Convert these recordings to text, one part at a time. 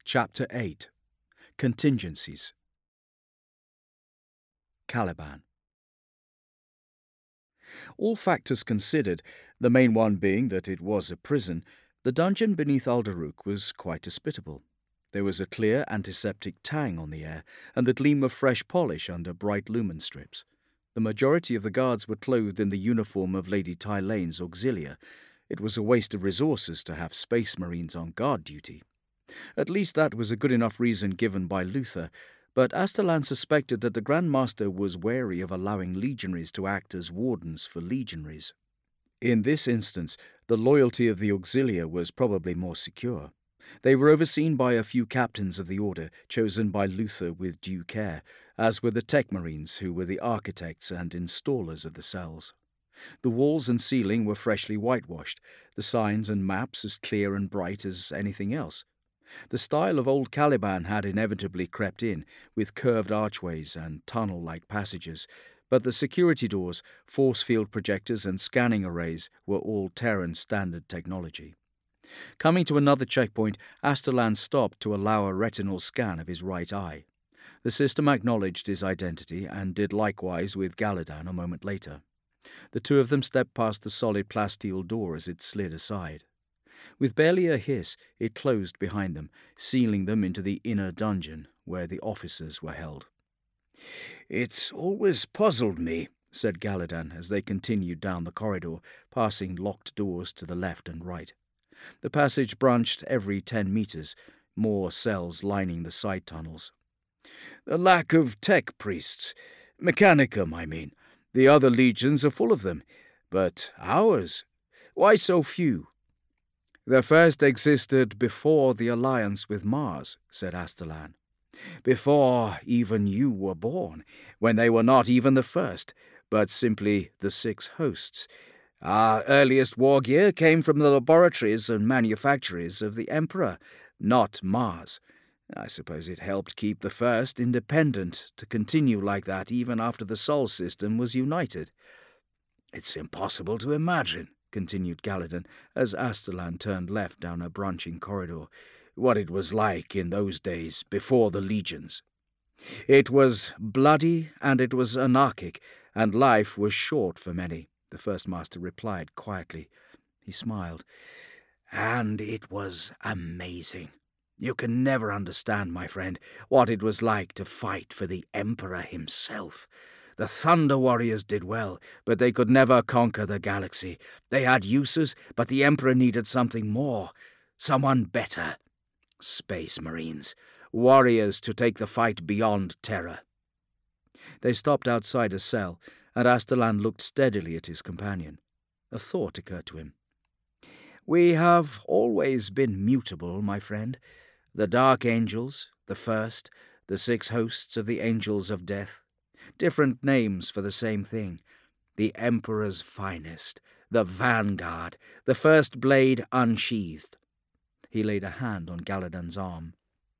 Chapter 8. Contingencies. Caliban. All factors considered, the main one being that it was a prison, the dungeon beneath Alderuk was quite hospitable. There was a clear antiseptic tang on the air, and the gleam of fresh polish under bright lumen strips. The majority of the guards were clothed in the uniform of Lady Tylane's auxilia. It was a waste of resources to have space marines on guard duty. At least that was a good enough reason given by Luther, but Astellan suspected that the Grand Master was wary of allowing legionaries to act as wardens for legionaries. In this instance, the loyalty of the auxilia was probably more secure. They were overseen by a few captains of the order, chosen by Luther with due care, as were the tech marines, who were the architects and installers of the cells. The walls and ceiling were freshly whitewashed, the signs and maps as clear and bright as anything else. The style of old Caliban had inevitably crept in, with curved archways and tunnel-like passages, but the security doors, force field projectors and scanning arrays were all Terran standard technology. Coming to another checkpoint, Astellan stopped to allow a retinal scan of his right eye. The system acknowledged his identity and did likewise with Galadan a moment later. The two of them stepped past the solid plasteel door as it slid aside. With barely a hiss, it closed behind them, sealing them into the inner dungeon, where the officers were held. "It's always puzzled me," said Galadan as they continued down the corridor, passing locked doors to the left and right. The passage branched every 10 meters, more cells lining the side tunnels. "The lack of tech priests. Mechanicum, I mean. The other legions are full of them. But ours? Why so few?" "The first existed before the alliance with Mars," said Astellan. "Before even you were born, when they were not even the first, but simply the 6 hosts. Our earliest war gear came from the laboratories and manufactories of the Emperor, not Mars. I suppose it helped keep the first independent to continue like that even after the Sol system was united." "It's impossible to imagine," continued Galadan, as Astellan turned left down a branching corridor, "what it was like in those days before the legions." "It was bloody and it was anarchic, and life was short for many," the First Master replied quietly. He smiled. "And it was amazing. You can never understand, my friend, what it was like to fight for the Emperor himself. The Thunder Warriors did well, but they could never conquer the galaxy. They had uses, but the Emperor needed something more, someone better. Space Marines, warriors to take the fight beyond Terra." They stopped outside a cell, and Astellan looked steadily at his companion. A thought occurred to him. "We have always been mutable, my friend. The Dark Angels, the First, the 6 hosts of the Angels of Death. Different names for the same thing. The Emperor's finest, the Vanguard, the first blade unsheathed." He laid a hand on Galadan's arm.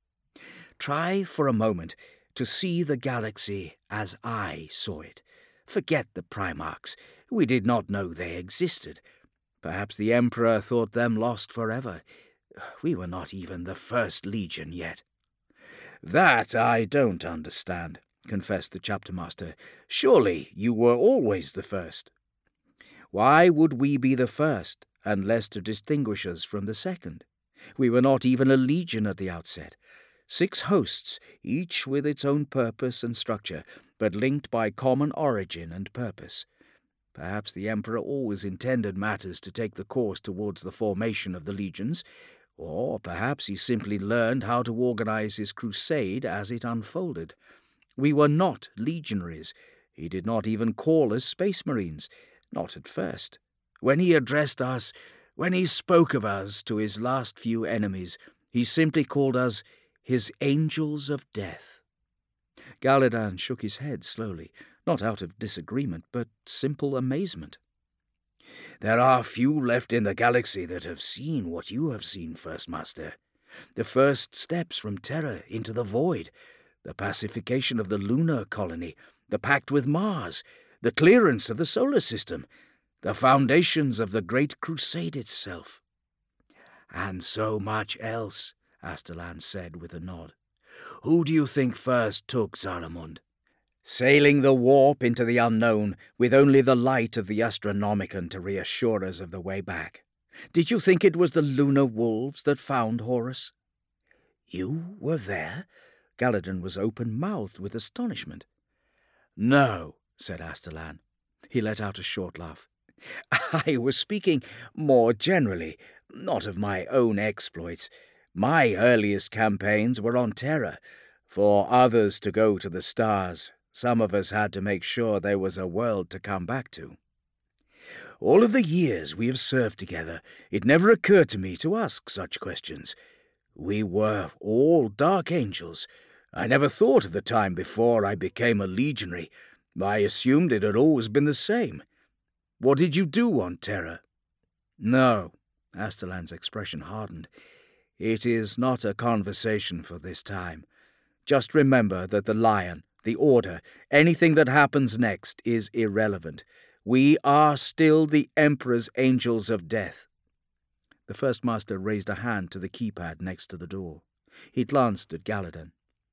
"Try for a moment to see the galaxy as I saw it. Forget the Primarchs. We did not know they existed. Perhaps the Emperor thought them lost forever. We were not even the First Legion yet." "That I don't understand," confessed the Chapter Master. "Surely you were always the first." "Why would we be the first, unless to distinguish us from the second? We were not even a legion at the outset. 6 hosts, each with its own purpose and structure, but linked by common origin and purpose. Perhaps the Emperor always intended matters to take the course towards the formation of the legions, or perhaps he simply learned how to organize his crusade as it unfolded. We were not legionaries. He did not even call us Space Marines, not at first. When he addressed us, when he spoke of us to his last few enemies, he simply called us his Angels of Death." Galadan shook his head slowly, not out of disagreement, but simple amazement. "There are few left in the galaxy that have seen what you have seen, First Master. The first steps from Terra into the void, the pacification of the lunar colony, the pact with Mars, the clearance of the solar system, the foundations of the Great Crusade itself. And so much else, Astellan said with a nod. "Who do you think first took Zaramund?" "Sailing the warp into the unknown, with only the light of the Astronomicon to reassure us of the way back. Did you think it was the lunar wolves that found Horus?" "You were there?" Galladon was open-mouthed with astonishment. "No," said Astellan. He let out a short laugh. "I was speaking more generally, not of my own exploits. My earliest campaigns were on Terra. For others to go to the stars, some of us had to make sure there was a world to come back to. All of the years we have served together, it never occurred to me to ask such questions. We were all Dark Angels. I never thought of the time before I became a legionary. I assumed it had always been the same. What did you do on Terra?" "No," Astellan's expression hardened. "It is not a conversation for this time. Just remember that the Lion, the Order, anything that happens next is irrelevant. We are still the Emperor's Angels of Death." The First Master raised a hand to the keypad next to the door. He glanced at Galladon.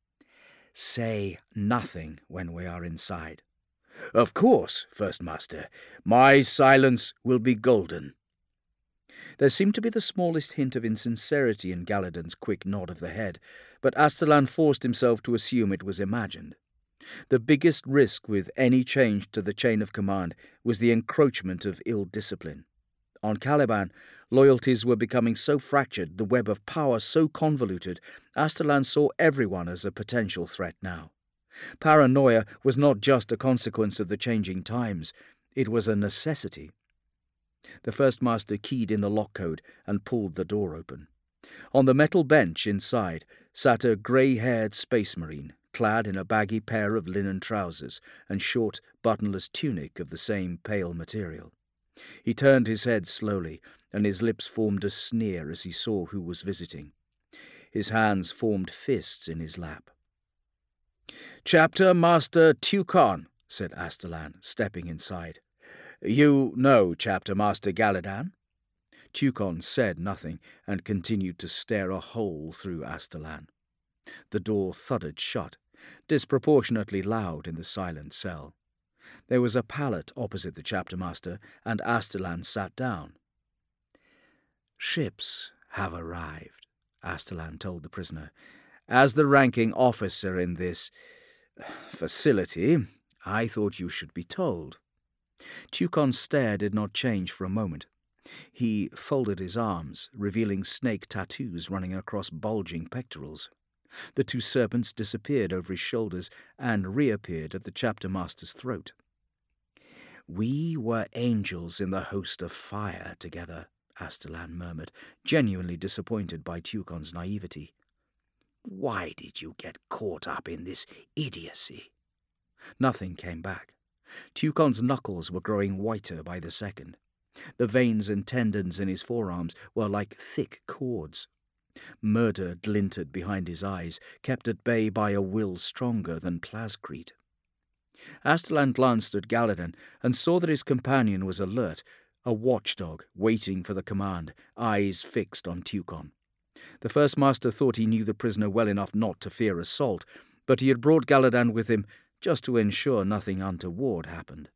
"Say nothing when we are inside." "Of course, First Master. My silence will be golden." There seemed to be the smallest hint of insincerity in Galladon's quick nod of the head, but Astellan forced himself to assume it was imagined. The biggest risk with any change to the chain of command was the encroachment of ill discipline. On Caliban, loyalties were becoming so fractured, the web of power so convoluted, Astellan saw everyone as a potential threat now. Paranoia was not just a consequence of the changing times, it was a necessity. The First Master keyed in the lock code and pulled the door open. On the metal bench inside sat a grey-haired space marine, clad in a baggy pair of linen trousers and short, buttonless tunic of the same pale material. He turned his head slowly, and his lips formed a sneer as he saw who was visiting. His hands formed fists in his lap. "Chapter Master Tukon," said Astellan, stepping inside. "You know Chapter Master Galladon?" Tukon said nothing and continued to stare a hole through Astellan. The door thudded shut, disproportionately loud in the silent cell. There was a pallet opposite the Chapter Master, and Astellan sat down. "Ships have arrived," Astellan told the prisoner. "As the ranking officer in this facility, I thought you should be told." Tukon's stare did not change for a moment. He folded his arms, revealing snake tattoos running across bulging pectorals. The two serpents disappeared over his shoulders and reappeared at the Chapter Master's throat. "We were angels in the host of fire together," Astellan murmured, genuinely disappointed by Tukon's naivety. "Why did you get caught up in this idiocy?" Nothing came back. Tukon's knuckles were growing whiter by the second. The veins and tendons in his forearms were like thick cords. Murder glinted behind his eyes, kept at bay by a will stronger than plascrete. Astellan glanced at Galladon and saw that his companion was alert, a watchdog waiting for the command, eyes fixed on Tukon. The First Master thought he knew the prisoner well enough not to fear assault, but he had brought Galladon with him just to ensure nothing untoward happened.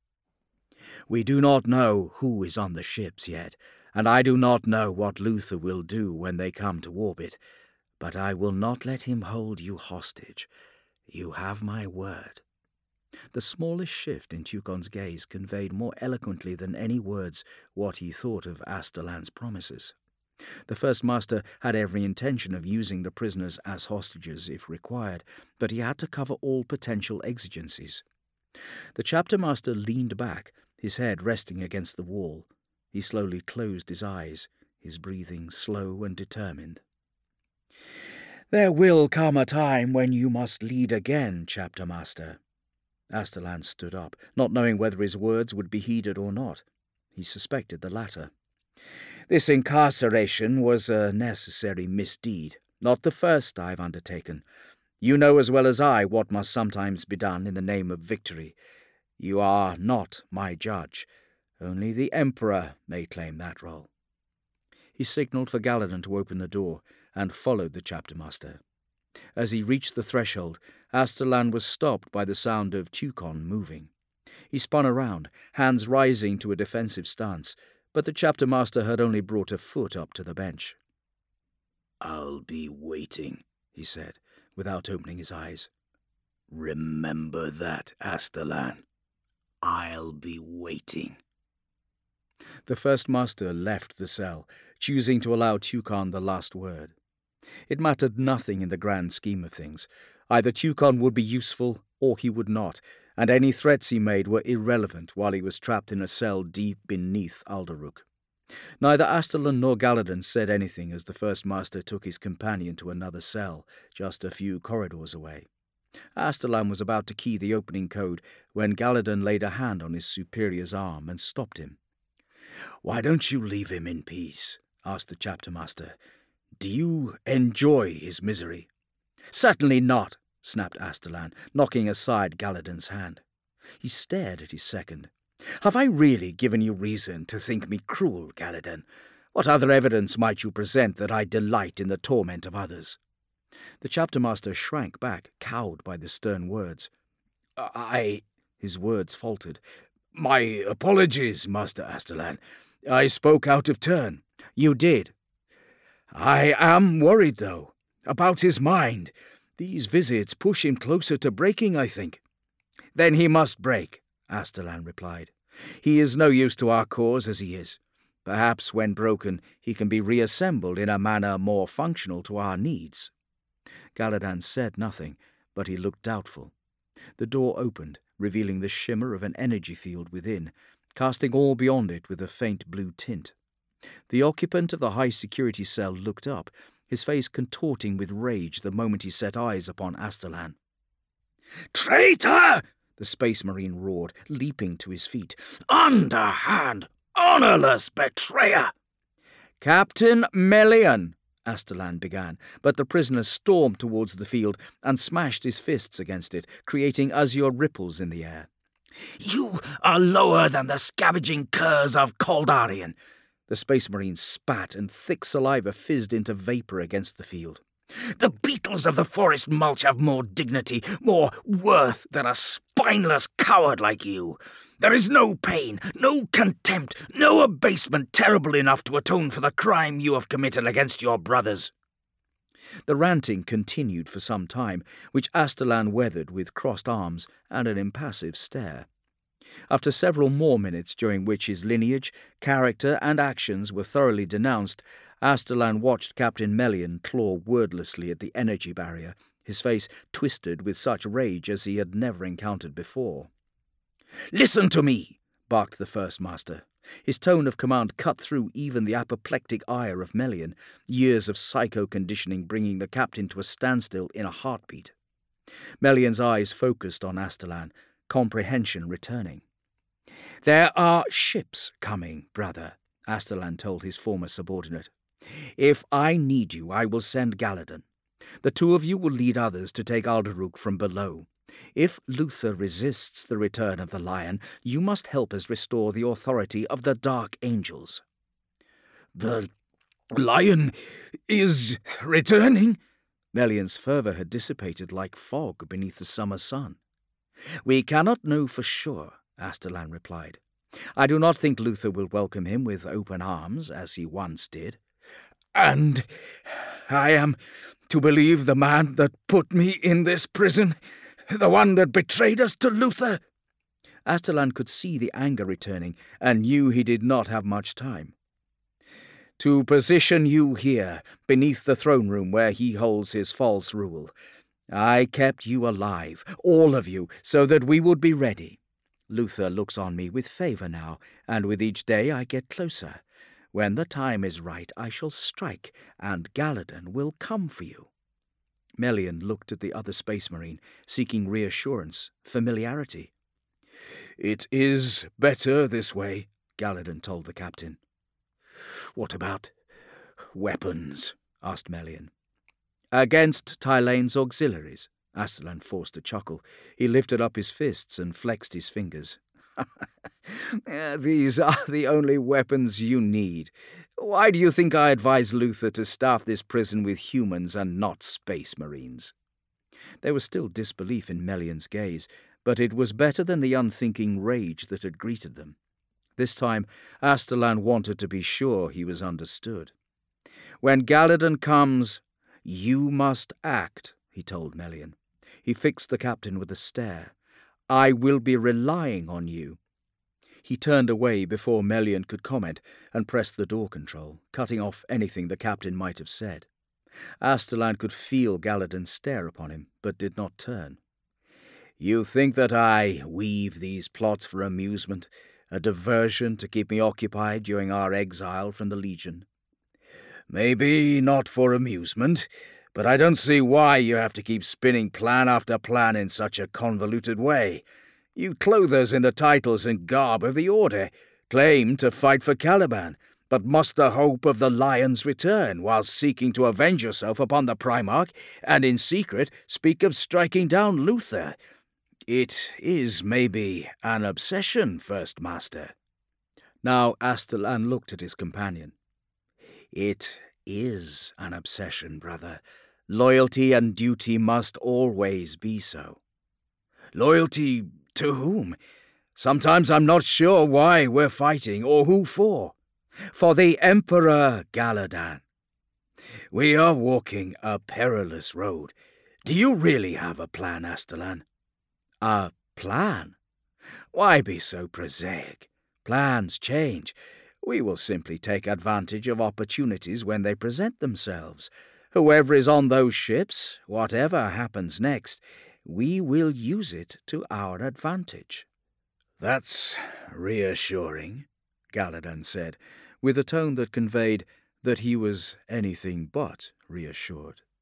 "We do not know who is on the ships yet, and I do not know what Luther will do when they come to orbit, but I will not let him hold you hostage. You have my word." The smallest shift in Tukon's gaze conveyed more eloquently than any words what he thought of Astellan's promises. The First Master had every intention of using the prisoners as hostages if required, but he had to cover all potential exigencies. The Chapter Master leaned back, his head resting against the wall. He slowly closed his eyes, his breathing slow and determined. "There will come a time when you must lead again, Chapter Master." Astellan stood up, not knowing whether his words would be heeded or not. He suspected the latter. "This incarceration was a necessary misdeed, not the first I've undertaken. You know as well as I what must sometimes be done in the name of victory. You are not my judge. Only the Emperor may claim that role." He signalled for Galladon to open the door, and followed the chapter-master. As he reached the threshold, Asterlan was stopped by the sound of Tukon moving. He spun around, hands rising to a defensive stance, but the chapter-master had only brought a foot up to the bench. "I'll be waiting," he said, without opening his eyes. "Remember that, Asterlan. I'll be waiting." The first master left the cell, choosing to allow Tukon the last word. It mattered nothing in the grand scheme of things. Either Tukon would be useful, or he would not, and any threats he made were irrelevant while he was trapped in a cell deep beneath Alderuk. Neither Asterlan nor Galladon said anything as the first master took his companion to another cell, just a few corridors away. Asterlan was about to key the opening code when Galladon laid a hand on his superior's arm and stopped him. "Why don't you leave him in peace?" asked the chapter-master. "Do you enjoy his misery?" "Certainly not," snapped Asterlan, knocking aside Galladon's hand. He stared at his second. "Have I really given you reason to think me cruel, Galladon? What other evidence might you present that I delight in the torment of others?" The chapter-master shrank back, cowed by the stern words. His words faltered. "My apologies, Master Asterlan. I spoke out of turn." "You did." "I am worried, though, about his mind. These visits push him closer to breaking, I think." "Then he must break," Asterlan replied. "He is no use to our cause as he is. Perhaps when broken he can be reassembled in a manner more functional to our needs." Galladon said nothing, but he looked doubtful. The door opened, revealing the shimmer of an energy field within, casting all beyond it with a faint blue tint. The occupant of the high-security cell looked up, his face contorting with rage the moment he set eyes upon Asterlan. "Traitor!" the Space Marine roared, leaping to his feet. "Underhand, honourless betrayer!" "Captain Melian," Asterlan began, but the prisoner stormed towards the field and smashed his fists against it, creating azure ripples in the air. "You are lower than the scavenging curs of Kaldarian." The Space Marine spat, and thick saliva fizzed into vapour against the field. "The beetles of the forest mulch have more dignity, more worth than a spineless coward like you. There is no pain, no contempt, no abasement terrible enough to atone for the crime you have committed against your brothers." The ranting continued for some time, which Asterlan weathered with crossed arms and an impassive stare. After several more minutes during which his lineage, character, and actions were thoroughly denounced, Asterlan watched Captain Melian claw wordlessly at the energy barrier, his face twisted with such rage as he had never encountered before. "Listen to me," barked the First Master. His tone of command cut through even the apoplectic ire of Melian, years of psycho-conditioning bringing the captain to a standstill in a heartbeat. Melian's eyes focused on Asterlan, comprehension returning. "There are ships coming, brother," Asterlan told his former subordinate. "If I need you, I will send Galladon. The two of you will lead others to take Alderuk from below. If Luther resists the return of the Lion, you must help us restore the authority of the Dark Angels." "The Lion is returning?" Melian's fervour had dissipated like fog beneath the summer sun. "We cannot know for sure," Asterlan replied. "I do not think Luther will welcome him with open arms, as he once did." "And I am to believe the man that put me in this prison, the one that betrayed us to Luther?" Asterlan could see the anger returning and knew he did not have much time. "To position you here, beneath the throne room where he holds his false rule. I kept you alive, all of you, so that we would be ready. Luther looks on me with favour now, and with each day I get closer. When the time is right, I shall strike, and Galladon will come for you." Melian looked at the other Space Marine, seeking reassurance, familiarity. "It is better this way," Galladon told the captain. "What about weapons?" asked Melian. "Against Tylane's auxiliaries," Asterlan forced a chuckle. He lifted up his fists and flexed his fingers. "These are the only weapons you need. Why do you think I advised Luther to staff this prison with humans and not space marines?" There was still disbelief in Melian's gaze, but it was better than the unthinking rage that had greeted them. This time, Asterlan wanted to be sure he was understood. "When Galladon comes, you must act," he told Melian. He fixed the captain with a stare. "I will be relying on you." He turned away before Melian could comment and pressed the door control, cutting off anything the captain might have said. Asterlan could feel Galladon stare upon him, but did not turn. "You think that I weave these plots for amusement, a diversion to keep me occupied during our exile from the Legion?" "Maybe not for amusement, but I don't see why you have to keep spinning plan after plan in such a convoluted way. You clothe us in the titles and garb of the Order, claim to fight for Caliban, but muster hope of the Lion's return while seeking to avenge yourself upon the Primarch, and in secret speak of striking down Luther. It is maybe an obsession, First Master." Now Asterlan looked at his companion. "It is an obsession, brother. Loyalty and duty must always be so." "Loyalty to whom? Sometimes I'm not sure why we're fighting, or who for." "For the Emperor Galladon." "We are walking a perilous road. Do you really have a plan, Asterlan?" "A plan? Why be so prosaic? Plans change. We will simply take advantage of opportunities when they present themselves. Whoever is on those ships, whatever happens next, we will use it to our advantage." "That's reassuring," Galladon said, with a tone that conveyed that he was anything but reassured.